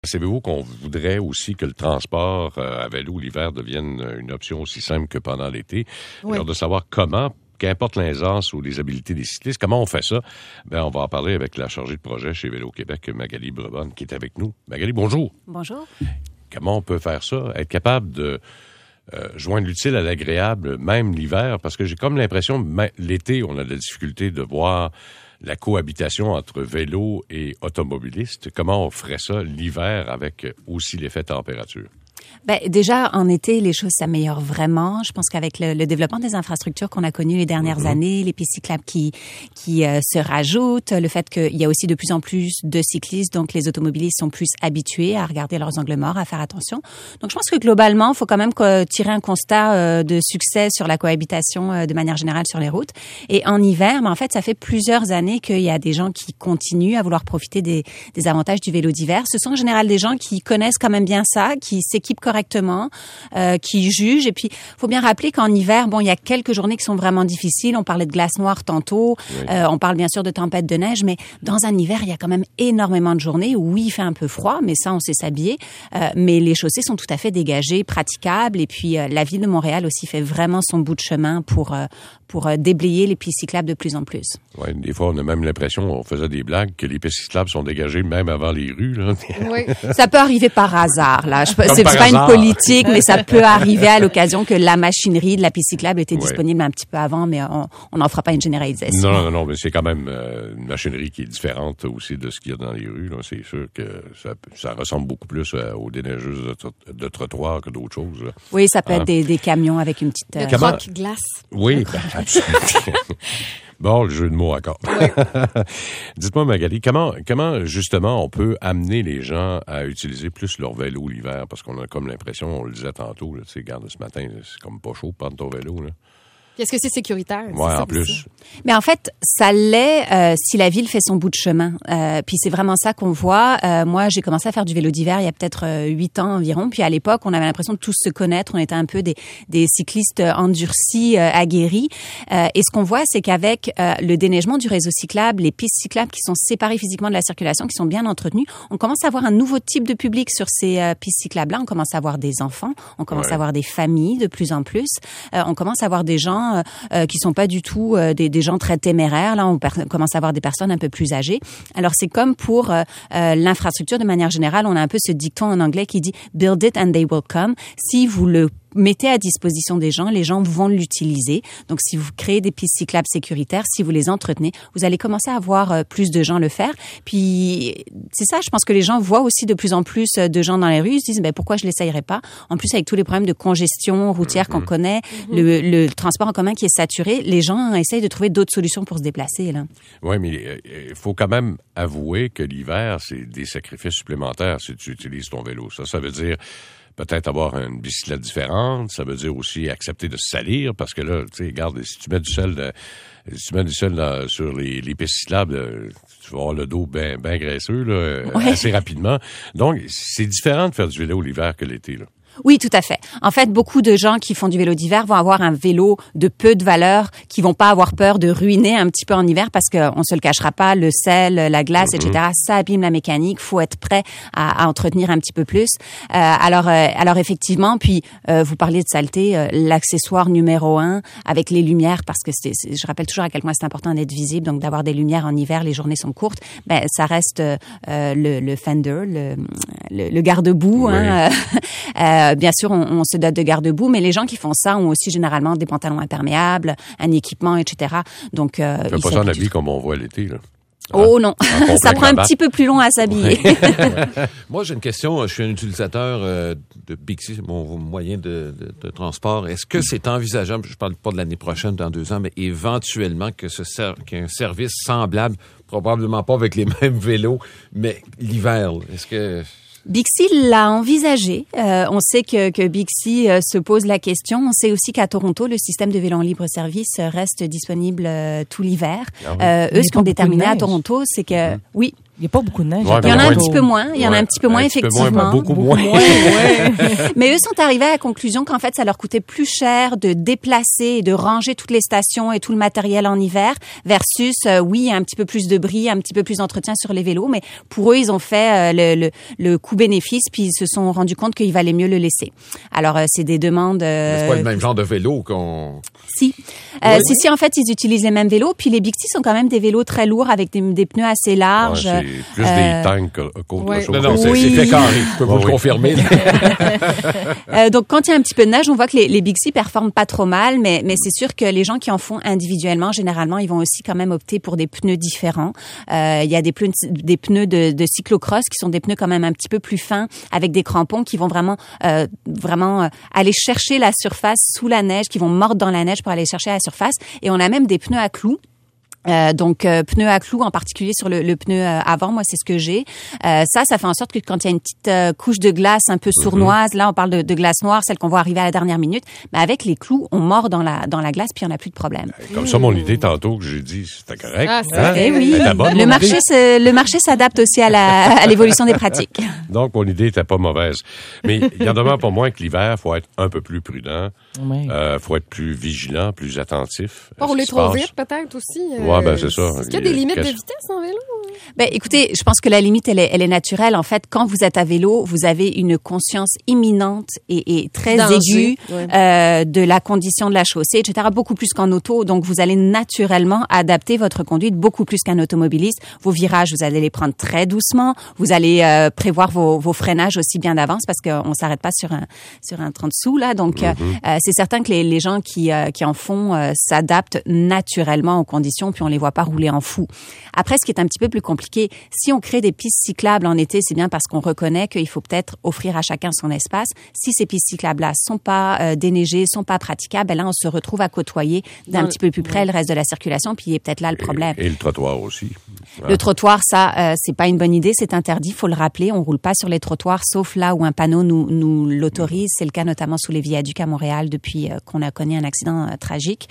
Savez-vous qu'on voudrait aussi que le transport à vélo l'hiver devienne une option aussi simple que pendant l'été? Oui. Alors, de savoir comment, qu'importe l'aisance ou les habiletés des cyclistes, comment on fait ça? On va en parler avec la chargée de projet chez Vélo Québec, Magali Brebonne, qui est avec nous. Magali, bonjour. Bonjour. Comment on peut faire ça? Être capable de joindre l'utile à l'agréable, même l'hiver, parce que j'ai comme l'impression, l'été, on a de la difficulté de voir la cohabitation entre vélo et automobiliste. Comment on ferait ça l'hiver avec aussi l'effet température? Déjà, en été, les choses s'améliorent vraiment. Je pense qu'avec le développement des infrastructures qu'on a connues les dernières années, les pistes cyclables qui se rajoutent, le fait qu'il y a aussi de plus en plus de cyclistes, donc les automobilistes sont plus habitués à regarder leurs angles morts, à faire attention. Donc, je pense que globalement, il faut quand même tirer un constat de succès sur la cohabitation de manière générale sur les routes. Et en hiver, en fait, ça fait plusieurs années qu'il y a des gens qui continuent à vouloir profiter des avantages du vélo d'hiver. Ce sont en général des gens qui connaissent quand même bien ça, qui s'équipent correctement, qui jugent. Et puis, faut bien rappeler qu'en hiver, il y a quelques journées qui sont vraiment difficiles. On parlait de glace noire tantôt. Oui. On parle bien sûr de tempête de neige, mais dans un hiver, il y a quand même énormément de journées où oui, il fait un peu froid, mais ça, on sait s'habiller. Mais les chaussées sont tout à fait dégagées, praticables. Et puis, la ville de Montréal aussi fait vraiment son bout de chemin pour déblayer les pistes cyclables de plus en plus. Oui, des fois, on a même l'impression, on faisait des blagues, que les pistes cyclables sont dégagées même avant les rues. Là. Oui, ça peut arriver par hasard. Là. C'est pas une politique, mais ça peut arriver à l'occasion que la machinerie de la piste cyclable était disponible un petit peu avant, mais on n'en fera pas une généralisation. Non, mais c'est quand même une machinerie qui est différente aussi de ce qu'il y a dans les rues. Là. C'est sûr que ça ressemble beaucoup plus aux déneigeuses de trottoirs que d'autres choses. Là. Oui, ça peut être des camions avec une petite croque-glace. Oui, absolument. Bon, le jeu de mots encore. Oui. Dites-moi, Magali, comment justement on peut amener les gens à utiliser plus leur vélo l'hiver? Parce qu'on a comme l'impression, on le disait tantôt, là, tu sais, regarde, ce matin, c'est comme pas chaud de prendre ton vélo, là. Est-ce que c'est sécuritaire? Oui, en plus. Aussi. Mais en fait, ça l'est si la ville fait son bout de chemin. Puis c'est vraiment ça qu'on voit. Moi, j'ai commencé à faire du vélo d'hiver il y a peut-être 8 ans environ. Puis à l'époque, on avait l'impression de tous se connaître. On était un peu des cyclistes endurcis, aguerris. Et ce qu'on voit, c'est qu'avec le déneigement du réseau cyclable, les pistes cyclables qui sont séparées physiquement de la circulation, qui sont bien entretenues, on commence à avoir un nouveau type de public sur ces pistes cyclables-là. On commence à avoir des enfants, on commence à avoir des familles de plus en plus. On commence à avoir des gens qui sont pas du tout des gens très téméraires. Là, on commence à avoir des personnes un peu plus âgées. Alors, c'est comme pour l'infrastructure de manière générale. On a un peu ce dicton en anglais qui dit « Build it and they will come ». Si vous le mettez à disposition des gens, les gens vont l'utiliser. Donc, si vous créez des pistes cyclables sécuritaires, si vous les entretenez, vous allez commencer à voir plus de gens le faire. Puis, c'est ça, je pense que les gens voient aussi de plus en plus de gens dans les rues. Ils se disent, pourquoi je l'essayerais pas? En plus, avec tous les problèmes de congestion routière qu'on connaît, le transport en commun qui est saturé, les gens essayent de trouver d'autres solutions pour se déplacer, là. Oui, mais il faut quand même avouer que l'hiver, c'est des sacrifices supplémentaires si tu utilises ton vélo. Ça veut dire peut-être avoir une bicyclette différente. Ça veut dire aussi accepter de se salir parce que là, tu sais, regarde, si tu mets du sel sur les pistes cyclables, tu vas avoir le dos bien graisseux là, assez rapidement. Donc, c'est différent de faire du vélo l'hiver que l'été, là. Oui, tout à fait. En fait, beaucoup de gens qui font du vélo d'hiver vont avoir un vélo de peu de valeur, qui vont pas avoir peur de ruiner un petit peu en hiver parce qu'on se le cachera pas, le sel, la glace, etc., ça abîme la mécanique. Faut être prêt à entretenir un petit peu plus. Alors effectivement, puis vous parliez de saleté, l'accessoire numéro 1 avec les lumières, parce que je rappelle toujours à quel point c'est important d'être visible, donc d'avoir des lumières en hiver, les journées sont courtes. Ça reste le fender, le garde-boue. Oui. Bien sûr, on se dote de garde-boue, mais les gens qui font ça ont aussi généralement des pantalons imperméables, un équipement, etc. Donc, ça fait pas ça en habit comme on voit l'été, là. Oh non, ça prend un petit peu plus long à s'habiller. Moi, j'ai une question. Je suis un utilisateur de Bixi, c'est mon moyen de transport. Est-ce que c'est envisageable, je parle pas de l'année prochaine, dans 2 ans, mais éventuellement qu'il y ait un service semblable, probablement pas avec les mêmes vélos, mais l'hiver, est-ce que... Bixi l'a envisagé. On sait que Bixi se pose la question. On sait aussi qu'à Toronto, le système de vélo en libre-service reste disponible tout l'hiver. Eux, ce qu'ils ont déterminé à Toronto, c'est que... Oui. Il n'y a pas beaucoup de neige. Ouais, Il y en a un ouais. petit peu moins. Il y en a un petit peu moins, effectivement. Beaucoup moins. Mais eux sont arrivés à la conclusion qu'en fait, ça leur coûtait plus cher de déplacer et de ranger toutes les stations et tout le matériel en hiver versus, oui, un petit peu plus de bris, un petit peu plus d'entretien sur les vélos. Mais pour eux, ils ont fait le coût-bénéfice puis ils se sont rendus compte qu'il valait mieux le laisser. Alors, c'est des demandes... C'est pas le même genre de vélo qu'on... Si. Si, en fait, ils utilisent les mêmes vélos. Puis les Bixi sont quand même des vélos très lourds avec des pneus assez larges. Ouais, c'est plus des tanks qu'autre Ouais. chose. Non, c'est Oui. fait carré. Je peux vous le Oui. confirmer. Donc, quand il y a un petit peu de neige, on voit que les Bixi performent pas trop mal, mais c'est sûr que les gens qui en font individuellement, généralement, ils vont aussi quand même opter pour des pneus différents. Il y a des pneus de cyclocross qui sont des pneus quand même un petit peu plus fins avec des crampons qui vont vraiment aller chercher la surface sous la neige, qui vont mordre dans la neige pour aller chercher la surface. Et on a même des pneus à clous. Pneus à clous, en particulier sur le pneu avant, moi c'est ce que j'ai. Ça fait en sorte que quand il y a une petite couche de glace un peu sournoise, là on parle de glace noire, celle qu'on voit arriver à la dernière minute, mais avec les clous, on mord dans la glace puis on n'a plus de problème. Comme ça, mon idée tantôt que j'ai dit, c'était correct. Ah, c'est Eh oui, Elle était bonne, le mon idée. marché s'adapte aussi à l'évolution des pratiques. Donc, mon idée était pas mauvaise. Mais il y en demeure pour moi que l'hiver, faut être un peu plus prudent. Oui. Faut être plus vigilant, plus attentif. Pas rouler trop vite, peut-être aussi. Ouais, ben, c'est ça. Est-ce qu'il y a des limites de Qu'est-ce- vitesse en vélo? Ben, écoutez, je pense que la limite, elle est naturelle. En fait, quand vous êtes à vélo, vous avez une conscience imminente et très Danger, aiguë ouais. de la condition de la chaussée, etc. Beaucoup plus qu'en auto. Donc, vous allez naturellement adapter votre conduite beaucoup plus qu'un automobiliste. Vos virages, vous allez les prendre très doucement. Vous allez prévoir vos freinages aussi bien d'avance parce qu'on s'arrête pas sur un 30 sous là. Donc, c'est certain que les gens qui en font s'adaptent naturellement aux conditions, puis on les voit pas rouler en fou. Après, ce qui est un petit peu plus compliqué, si on crée des pistes cyclables en été, c'est bien parce qu'on reconnaît qu'il faut peut-être offrir à chacun son espace. Si ces pistes cyclables-là sont pas déneigées, sont pas praticables, ben là, on se retrouve à côtoyer d'un petit peu plus près le reste de la circulation, puis il est peut-être là le problème. Et le trottoir aussi. Le trottoir, ça, c'est pas une bonne idée, c'est interdit, faut le rappeler. On roule pas sur les trottoirs, sauf là où un panneau nous l'autorise. C'est le cas notamment sous les viaducs à Montréal depuis qu'on a connu un accident tragique.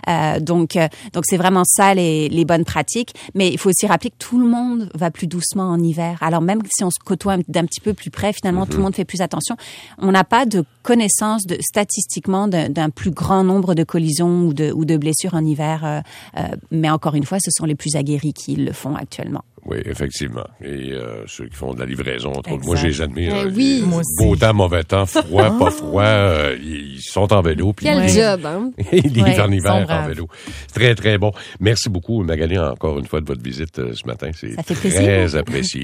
Donc c'est vraiment ça les bonnes pratiques. Mais il faut aussi rappeler que tout le monde va plus doucement en hiver. Alors même si on se côtoie d'un petit peu plus près, finalement tout le monde fait plus attention. On n'a pas de connaissance statistiquement d'un plus grand nombre de collisions ou de blessures en hiver. Mais encore une fois, ce sont les plus aguerris qui le font actuellement. Oui, effectivement. Et ceux qui font de la livraison, entre autres, Exact. moi, je les admire. Eh oui. Moi aussi. Beau temps, mauvais temps, froid, pas froid, ils sont en vélo. Puis Quel job, hein? ils livrent Ouais, en ils hiver sont en braves. vélo. Très, très bon. Merci beaucoup, Magali, encore une fois de votre visite ce matin. C'est Ça fait plaisir. très apprécié.